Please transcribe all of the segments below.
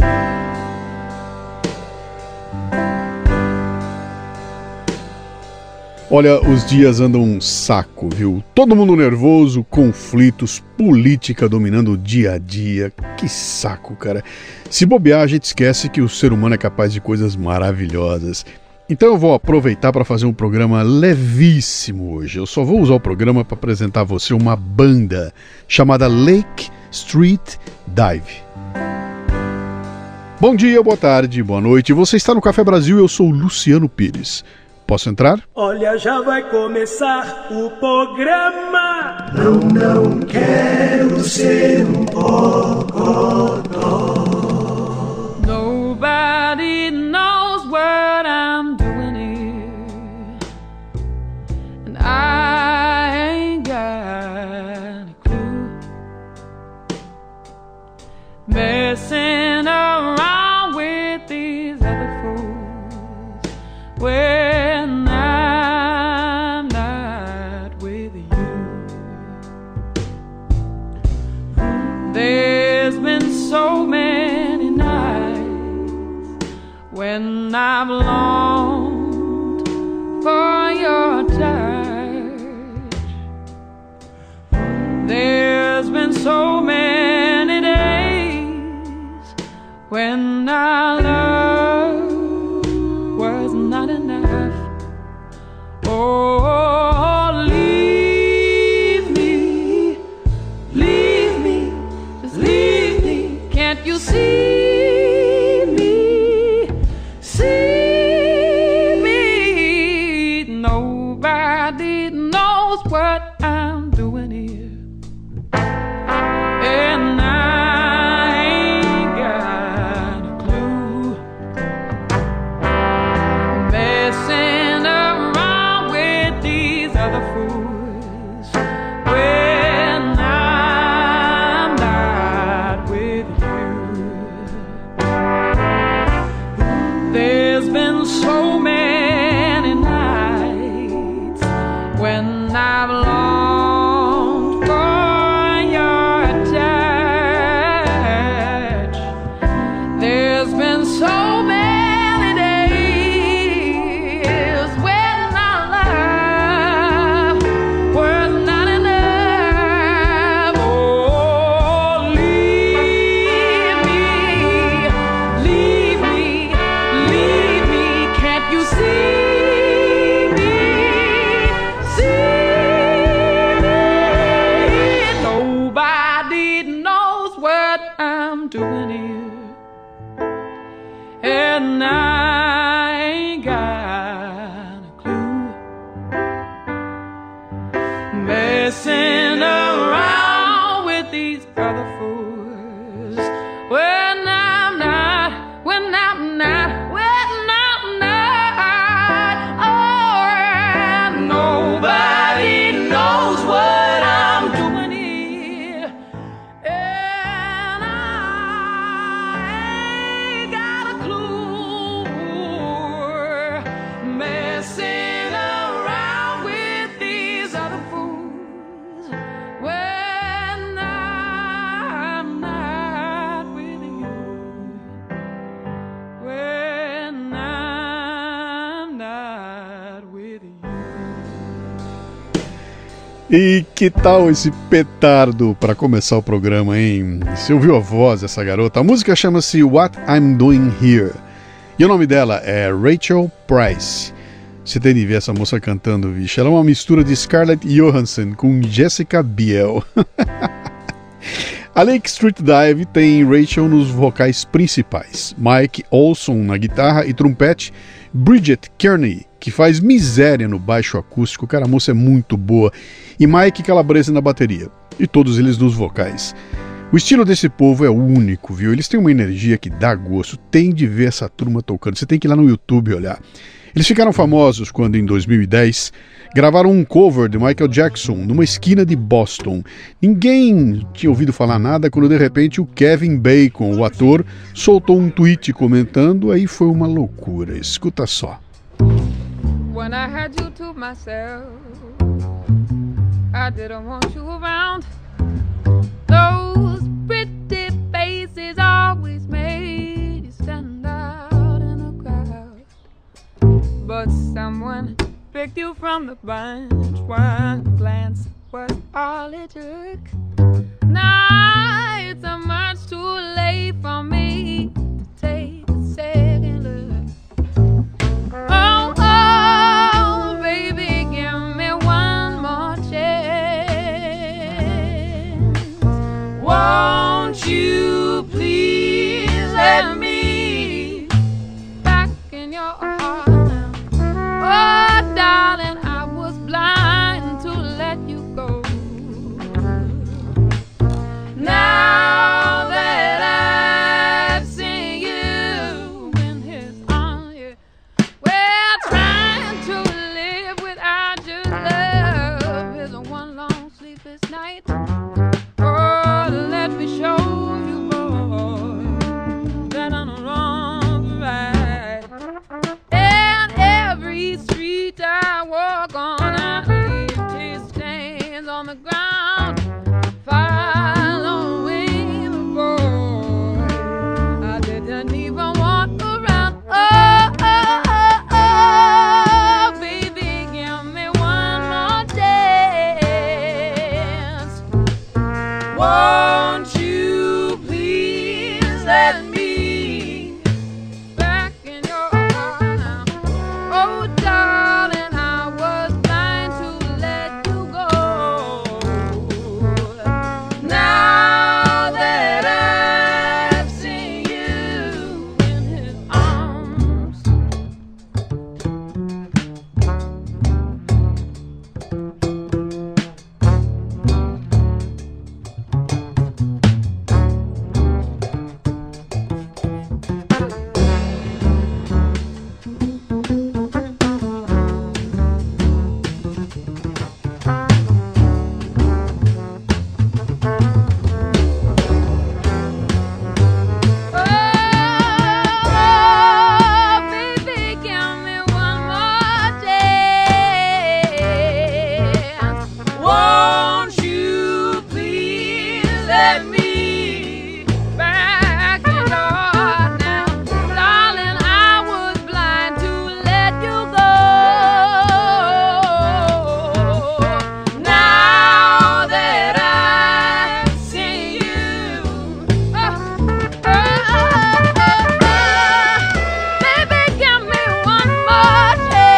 Olha, os dias andam um saco, viu? Todo mundo nervoso, conflitos, política dominando o dia a dia. Que saco, cara. Se bobear, a gente esquece que o ser humano é capaz de coisas maravilhosas. Então eu vou aproveitar para fazer um programa levíssimo hoje. Eu só vou usar o programa para apresentar a você uma banda chamada Lake Street Dive. Bom dia, boa tarde, boa noite. Você está no Café Brasil e eu sou o Luciano Pires. Posso entrar? Olha, já vai começar o programa. Não quero ser um bocodó. Nobody knows what I'm doing here, and I ain't got a clue. Messing around with these other fools. When I'm not with you, there's been so many nights when I've longed for your touch. There's been so many days when our love was not enough. Oh, leave me, just leave me. Can't you see me, Nobody knows what I'm doing here, and I ain't got a clue. Messing around with these other fools when I'm not with you. There's been so many nights when I've longed for your touch. There's been so many days when our love was not enough. Oh, leave me, can't you see me, Nobody knows what I'm doing here, and I ain't got a clue. Messing around with these other fools when I'm not. Oh, and nobody knows what I'm doing here, and I ain't got a clue. Messing around with these other fools when I'm not with you, when I'm not with you. E que tal esse petardo para começar o programa, hein? Você ouviu a voz dessa garota? A música chama-se What I'm Doing Here. E o nome dela é Rachel Price. Você tem de ver essa moça cantando, bicho. Ela é uma mistura de Scarlett Johansson com Jessica Biel. A Lake Street Dive tem Rachel nos vocais principais, Mike Olson na guitarra e trompete, Bridget Kearney, que faz miséria no baixo acústico, cara, a moça é muito boa, e Mike Calabrese na bateria, e todos eles nos vocais. O estilo desse povo é único, viu? Eles têm uma energia que dá gosto, tem de ver essa turma tocando, você tem que ir lá no YouTube olhar. Eles ficaram famosos quando, em 2010, gravaram um cover de Michael Jackson numa esquina de Boston. Ninguém tinha ouvido falar nada quando, de repente, o Kevin Bacon, o ator, soltou um tweet comentando, aí foi uma loucura. Escuta só. When I had you to myself, I didn't want you around. Those pretty faces always made But someone picked you from the bunch. One glance was all it took. Now it's a much too late for me to take a second look. Oh, oh, baby, give me one more chance. Won't you please let me back in your heart now? Oh, darling, I was blind to let you go. Now that I've seen you in his arms, yeah. Well, trying to live without your love is one long sleepless night. Oh, let me show you, boy, that I'm wrong right. And every street I walk on, I leave tear stains on the ground. Following the boy, I didn't even walk around. Oh, oh, oh, oh, baby, give me one more chance. Won't you please let me back in your heart now? Oh, darling, I was blind to let you go. Now that I've seen you in his arms. Oh, baby, give me one more chance. Won't you please let me back in your heart now? Darling, I was blind to let you go. Now that I've seen you, baby, give me one more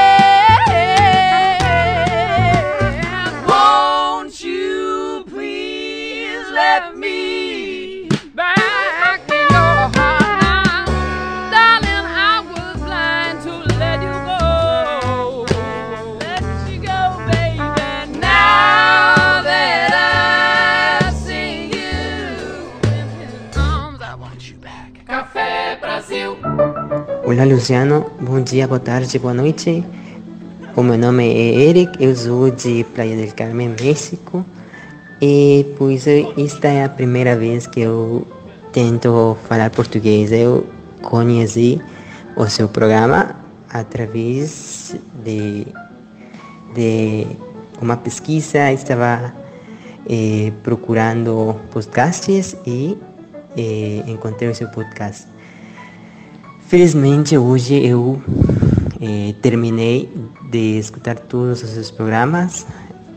chance. Won't you please let me back in your heart now? Darling, I was blind to let you go. Let you go, baby. Now that I've seen you in his arms, I want you back. Café Brasil. Olá, Luciano. Bom dia, boa tarde, boa noite. O meu nome é Eric, eu sou de Praia del Carmen, México. E pois esta é a primeira vez que eu tento falar português. Eu conheci o seu programa através de uma pesquisa. Estava procurando podcasts e encontrei o seu podcast. Felizmente hoje eu terminei de escutar todos os seus programas.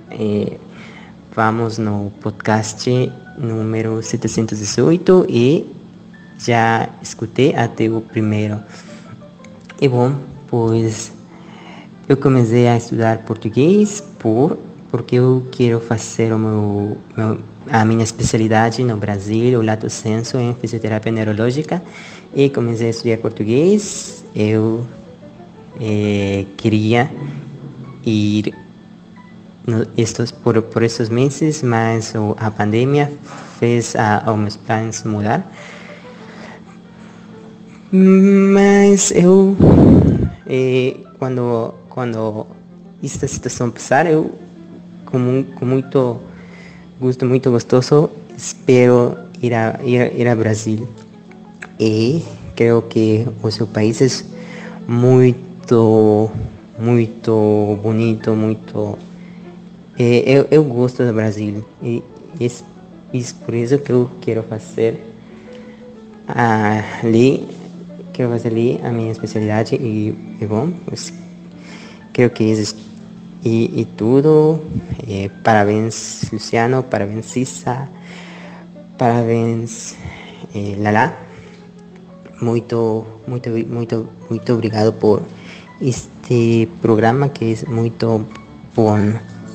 Vamos no podcast número 718 e já escutei até o primeiro. E bom, pois eu comecei a estudar português porque eu quero fazer a minha especialidade no Brasil, o lato sensu em fisioterapia neurológica, e comecei a estudar português. Eu queria ir por esses meses, mas a pandemia fez os meus planos mudar. Mas eu, quando esta situação passar, eu com muito gosto, muito gostoso, espero ir a Brasil. E creio que o seu país é muito bonito, muito. Eu gosto do Brasil e por isso que eu quero fazer ali a minha especialidade e bom, creo que es y tudo. Parabéns, Luciano, parabéns, Cissa, parabéns, Lala. Muito obrigado por este programa que é muito bom.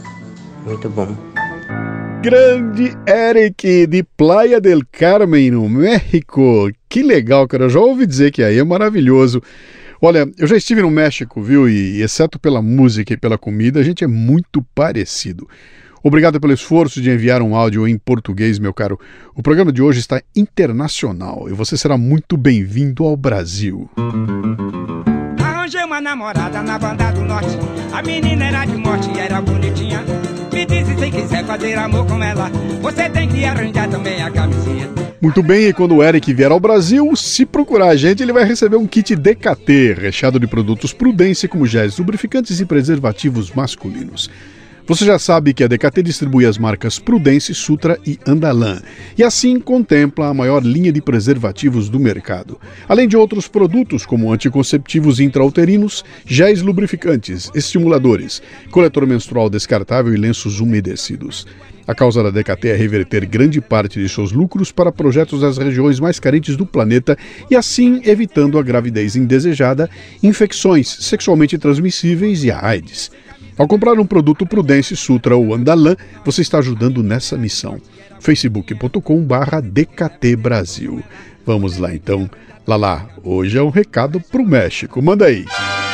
Grande Eric, de Playa del Carmen, no México. Que legal, cara. Eu já ouvi dizer que aí é maravilhoso. Olha, eu já estive no México, viu? E exceto pela música e pela comida, a gente é muito parecido. Obrigado pelo esforço de enviar um áudio em português, meu caro. O programa de hoje está internacional e você será muito bem-vindo ao Brasil. Arranjei uma namorada na banda do norte. A menina era de morte e era bonitinha. Me diz se quiser fazer amor com ela, você tem que arranjar também a camisinha. Muito bem, e quando o Eric vier ao Brasil, se procurar a gente, ele vai receber um kit DKT, recheado de produtos Prudence como géis, lubrificantes e preservativos masculinos. Você já sabe que a DKT distribui as marcas Prudence, Sutra e Andalan, e assim contempla a maior linha de preservativos do mercado, além de outros produtos como anticonceptivos intrauterinos, géis lubrificantes, estimuladores, coletor menstrual descartável e lenços umedecidos. A causa da DKT é reverter grande parte de seus lucros para projetos das regiões mais carentes do planeta e assim evitando a gravidez indesejada, infecções sexualmente transmissíveis e a AIDS. Ao comprar um produto Prudence, Sutra ou Andalan, você está ajudando nessa missão. facebook.com/DKT Brasil. Vamos lá então. Lala, hoje é um recado pro México. Manda aí.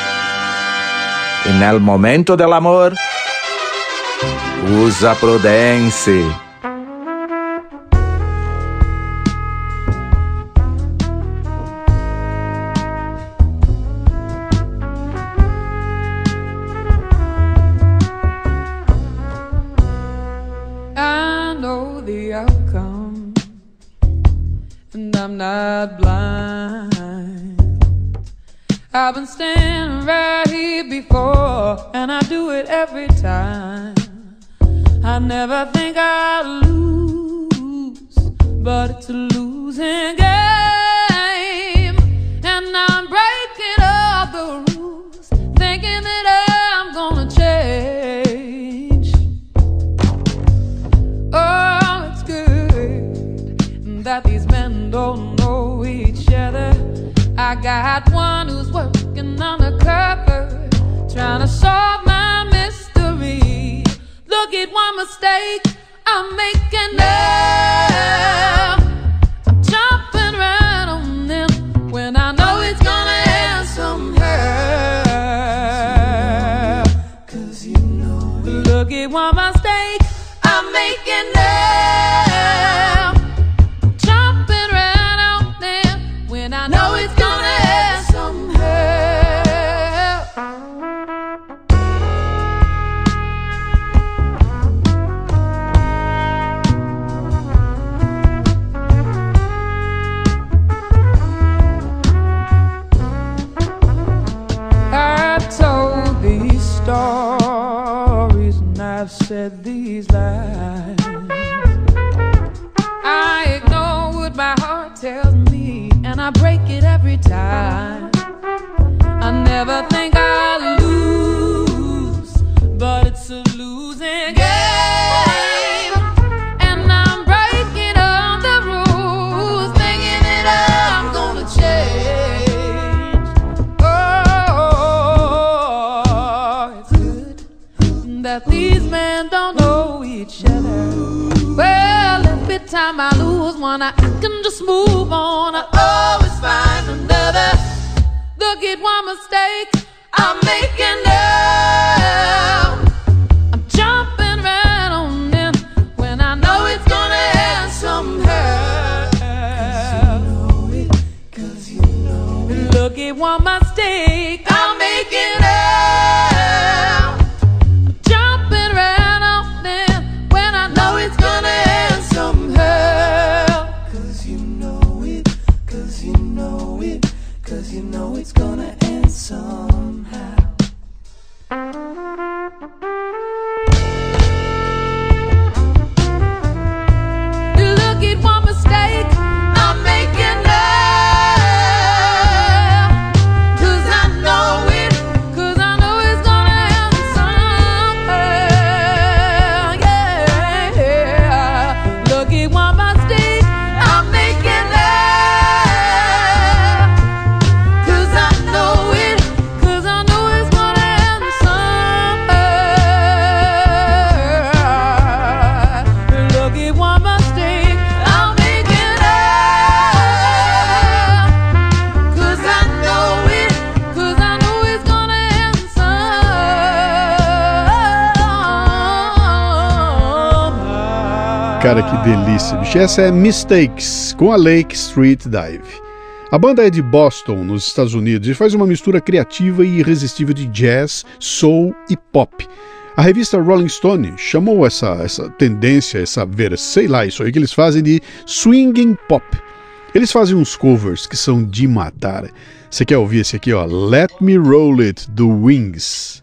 En el momento del amor, usa Prudence. I'm not blind. I've been standing right here before, and I do it every time. I never think I'll lose, but it's a losing game. And I'm breaking all the rules, thinking that I'm gonna change. Oh, it's good that these men don't know each other. I got one who's working undercover, trying to solve my mystery. Look at one mistake I'm making now. I'm jumping right on them when I know it's gonna end somehow. 'Cause you know it. Look at one mistake I'm making now. I know it's gonna end somehow. I've told these stories and I've said these lies. I ignore what my heart tells me, and I break it every time. I never think I'll lose, but it's a losing game. And I'm breaking all the rules, thinking that I'm gonna change. Oh, it's good that these men don't know each other. Well, every time I lose one, I can just move on. I always find another. Look at one mistake I'm making now. I'm jumping right on in when I know it's gonna end somehow. 'Cause you know it. Look at one mistake I'm making now. I'm jumping right on in when I know it's gonna end somehow. 'Cause you know it. 'Cause you know it. 'Cause you know it's gonna end somehow. cara, que delícia, bicho. Essa é Mistakes, com a Lake Street Dive. A banda é de Boston, nos Estados Unidos, e faz uma mistura criativa e irresistível de jazz, soul e pop. A revista Rolling Stone chamou essa tendência, sei lá, isso aí que eles fazem de swinging pop. Eles fazem uns covers que são de matar. Você quer ouvir esse aqui, ó? Let Me Roll It, do Wings.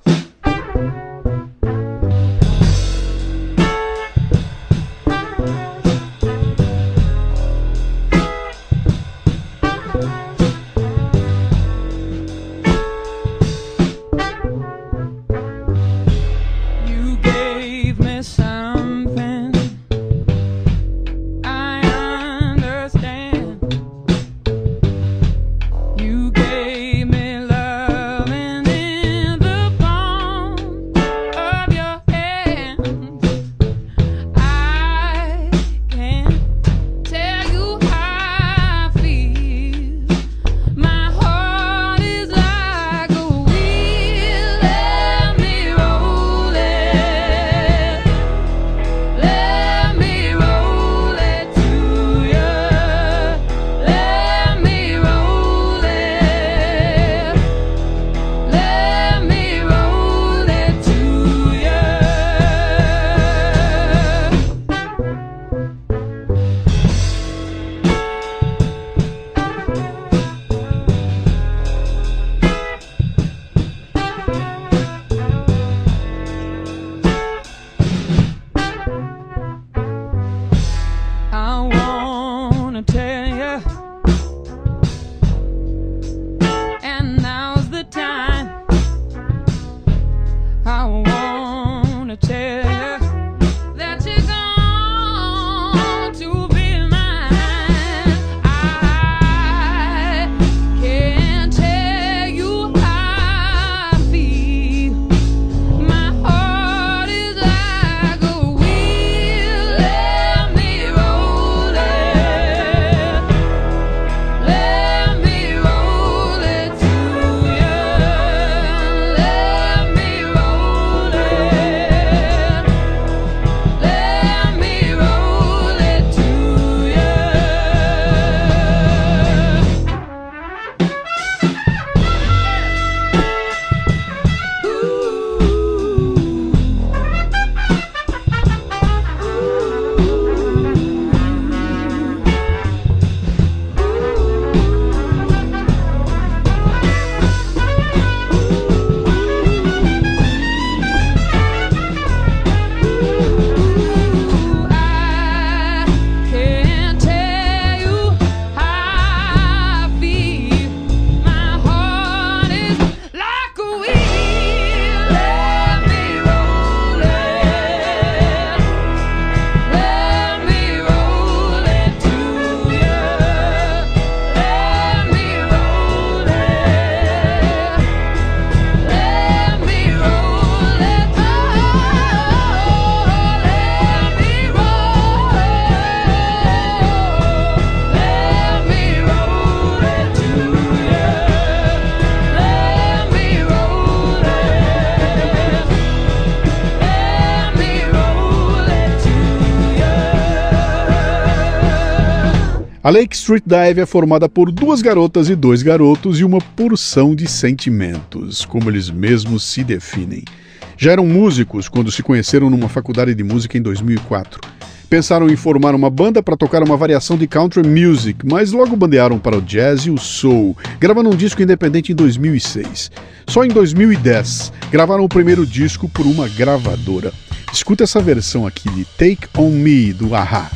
A Lake Street Dive é formada por 2 garotas e 2 garotos e uma porção de sentimentos, como eles mesmos se definem. Já eram músicos quando se conheceram numa faculdade de música em 2004. Pensaram em formar uma banda para tocar uma variação de country music, mas logo bandearam para o jazz e o soul, gravando um disco independente em 2006. Só em 2010, gravaram o primeiro disco por uma gravadora. Escuta essa versão aqui de Take On Me, do A-ha.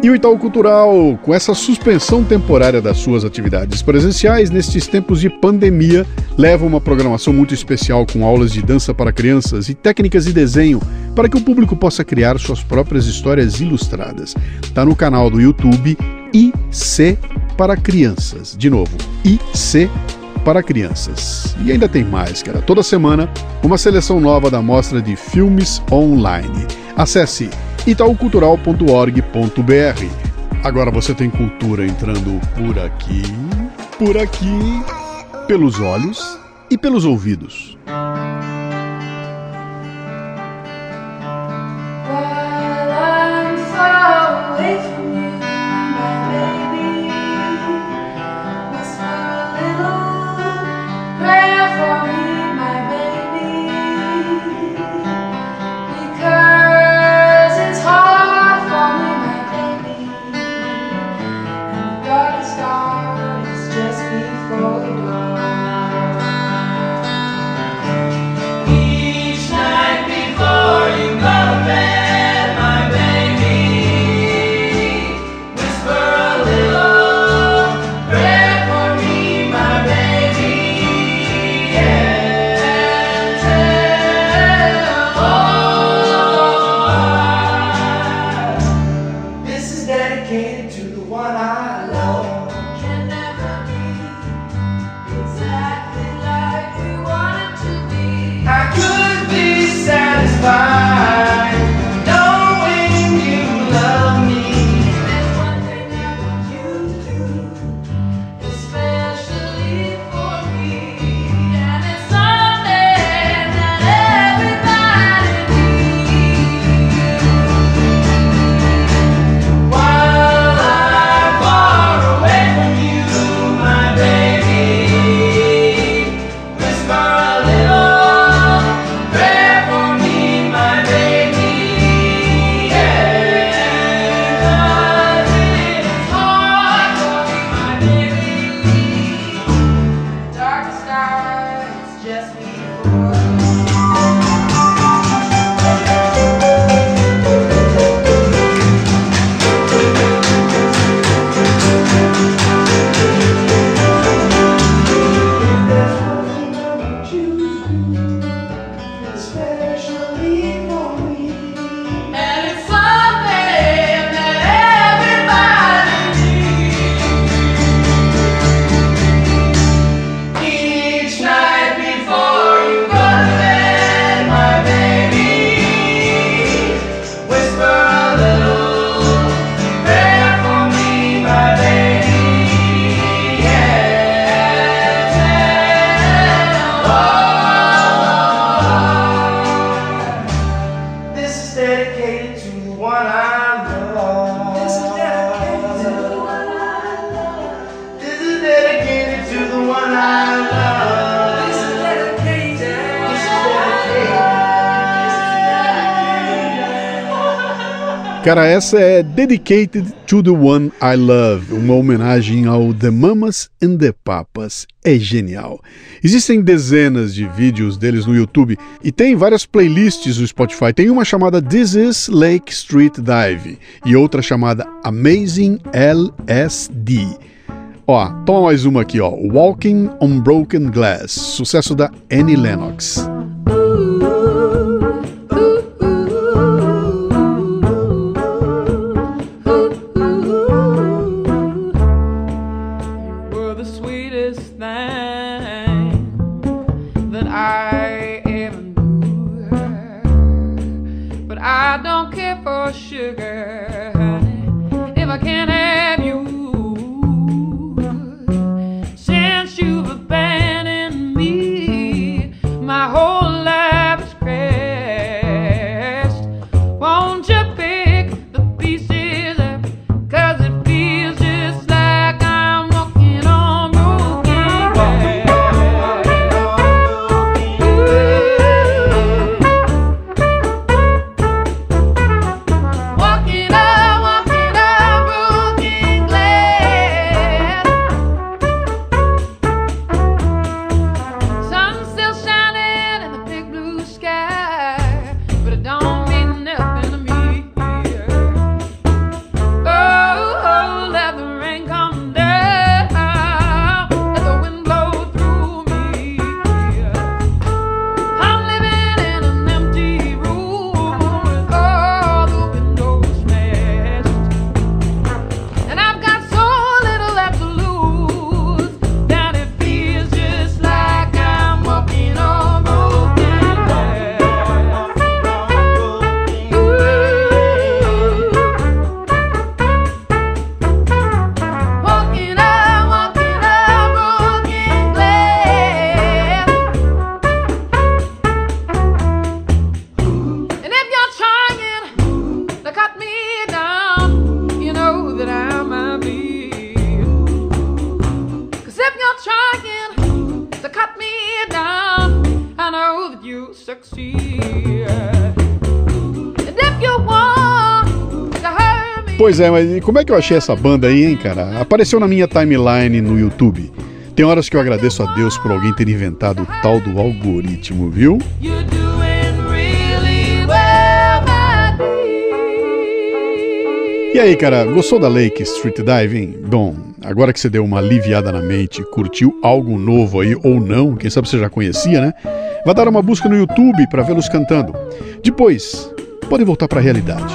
E o Itaú Cultural, com essa suspensão temporária das suas atividades presenciais nestes tempos de pandemia, leva uma programação muito especial com aulas de dança para crianças e técnicas de desenho para que o público possa criar suas próprias histórias ilustradas. Está no canal do YouTube IC para Crianças. De novo, IC para Crianças. E ainda tem mais, cara. Toda semana, uma seleção nova da mostra de filmes online. Acesse itaucultural.org.br. Agora você tem cultura entrando por aqui, pelos olhos e pelos ouvidos. Cara, essa é Dedicated to the One I Love, uma homenagem ao The Mamas and the Papas. É genial. Existem dezenas de vídeos deles no YouTube e tem várias playlists no Spotify. Tem uma chamada This is Lake Street Dive e outra chamada Amazing LSD. Ó, toma mais uma aqui, ó. Walking on Broken Glass, sucesso da Annie Lennox. Sugar, honey, if I can't have you, since you've abandoned me, my whole life is crashed. Won't you pick the pieces up, 'cause it feels just like I'm walking on broken glass. Walking on broken glass. Pois é, mas como é que eu achei essa banda aí, hein, cara? Apareceu na minha timeline no YouTube. Tem horas que eu agradeço a Deus por alguém ter inventado o tal do algoritmo, viu? E aí, cara, gostou da Lake Street Diving? Bom, agora que você deu uma aliviada na mente, curtiu algo novo aí ou não, quem sabe você já conhecia, né? Vai dar uma busca no YouTube para vê-los cantando. Depois, podem voltar para a realidade.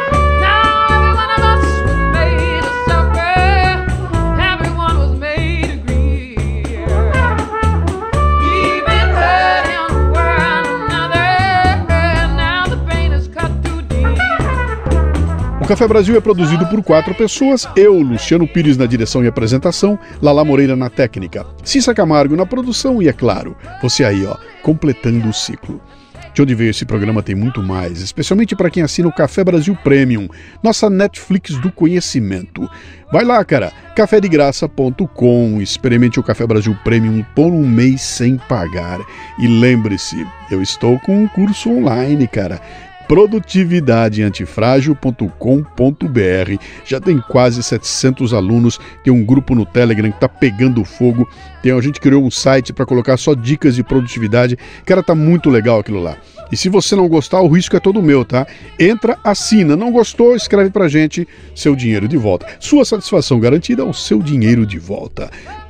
O Café Brasil é produzido por 4 pessoas, eu, Luciano Pires na direção e apresentação, Lala Moreira na técnica, Cissa Camargo na produção e, é claro, você aí, ó, completando o ciclo. De onde veio esse programa tem muito mais, especialmente para quem assina o Café Brasil Premium, nossa Netflix do conhecimento. Vai lá, cara, cafedegraça.com, experimente o Café Brasil Premium por um mês sem pagar. E lembre-se, eu estou com um curso online, cara. produtividadeantifrágil.com.br. Já tem quase 700 alunos, tem um grupo no Telegram que tá pegando fogo, a gente criou um site para colocar só dicas de produtividade, cara, tá muito legal aquilo lá. E se você não gostar, o risco é todo meu, tá? Entra, assina, não gostou, escreve pra gente, seu dinheiro de volta. Sua satisfação garantida, o seu dinheiro de volta.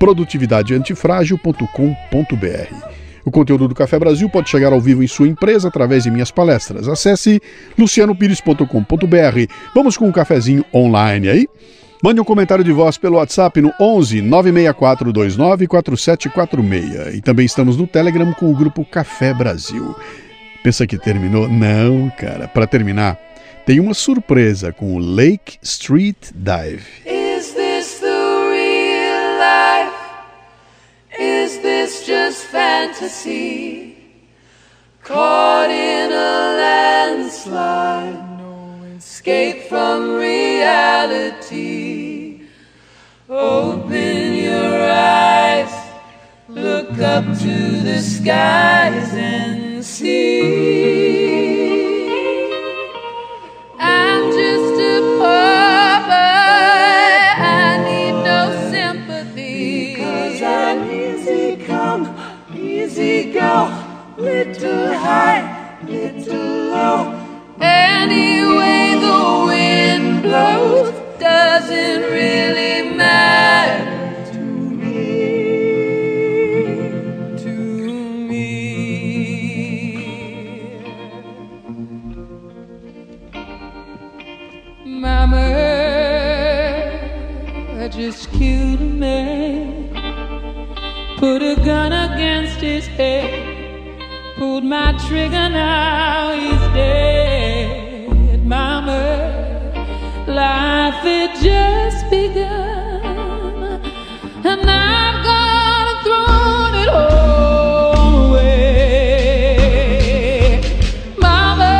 produtividadeantifrágil.com.br. O conteúdo do Café Brasil pode chegar ao vivo em sua empresa através de minhas palestras. Acesse lucianopires.com.br. Vamos com um cafezinho online aí? Mande um comentário de voz pelo WhatsApp no 11 964 29 4746. E também estamos no Telegram com o grupo Café Brasil. Pensa que terminou? Não, cara. Para terminar, tem uma surpresa com o Lake Street Dive. Is this the real life? Is this just fantasy? Caught in a landslide, no escape from reality. Open your eyes, look up to the skies and see. I'm just a poor boy, I need no sympathy, because I'm easy come, easy go, little high, little low. Anyway the wind blows doesn't really matter to me. Mama, I just killed a man, put a gun against his head, pulled my trigger, now he's dead. Mama, life had just begun, and I've gone and thrown it all away. Mama,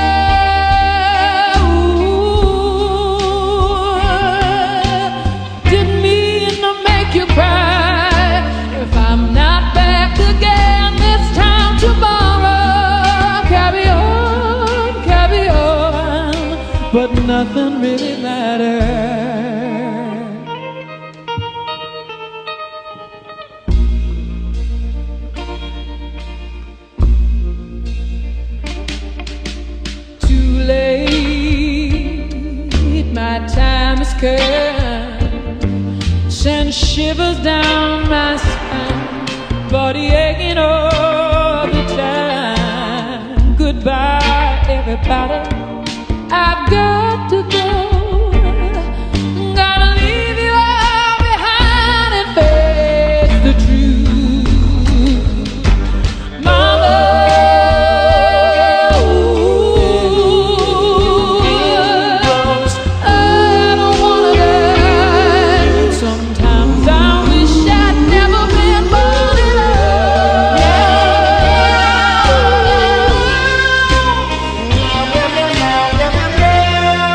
ooh, didn't mean to make you cry. If I'm not back again this time tomorrow, carry on, but nothing really matters. Too late, my time has come, send shivers down my spine, body aching all the time. Goodbye, everybody, I've got to go. Gotta leave you all behind and face the truth. Mama, ooh, I don't wanna die. Sometimes I wish I'd never been born in love.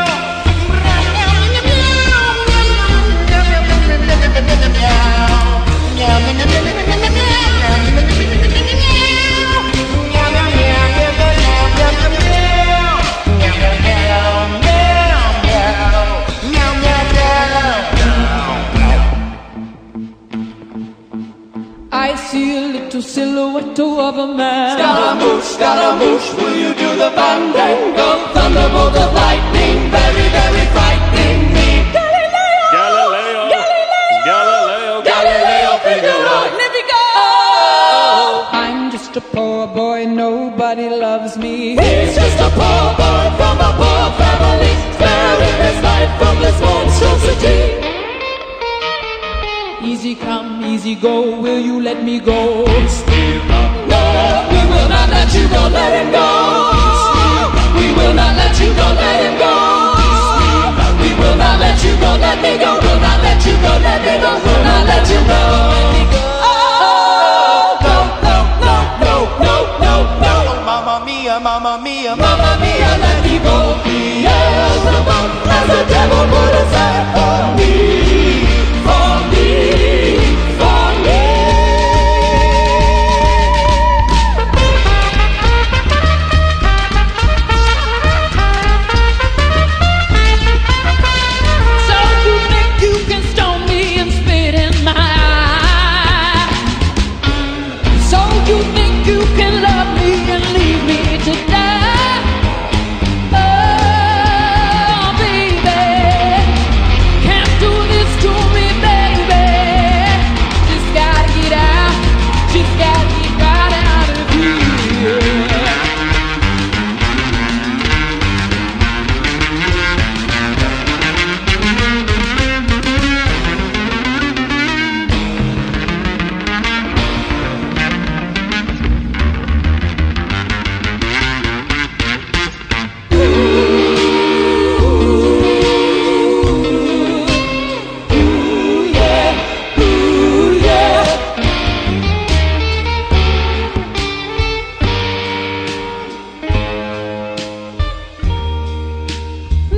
I see a little silhouette of a man. Scaramouche, will you do the fandango? Thunderbolt of lightning, very, very frightening me. Galileo, Figaro. Let me go. Oh, I'm just a poor boy, nobody loves me. He's just a poor boy from a poor family, sparing his life from this monstrosity. Easy come, easy go, will you let me go? No, we will not let you go, let him go. We will not let you go, let him go. We will not let you go, let me go. Will not let you go, let me go. Will not let you go. Oh, no, no, no, no, no, no, no. Mamma mia, mamma mia, mamma mia, let me go. Beelzebub has the devil put aside for me, for me, for me. So you think you can stone me and spit in my eye? So you think you can love me and leave me to die? Oh, baby, can't do this to me, baby. Just gotta get out, just gotta get right out of here.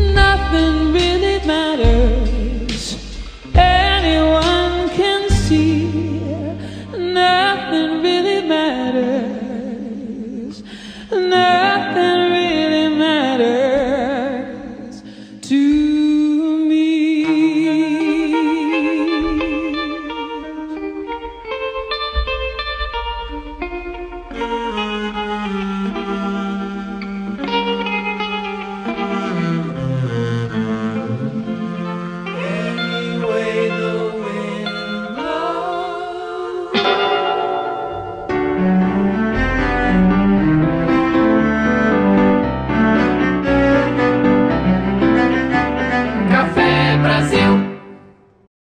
Nothing really matters. Anyone can see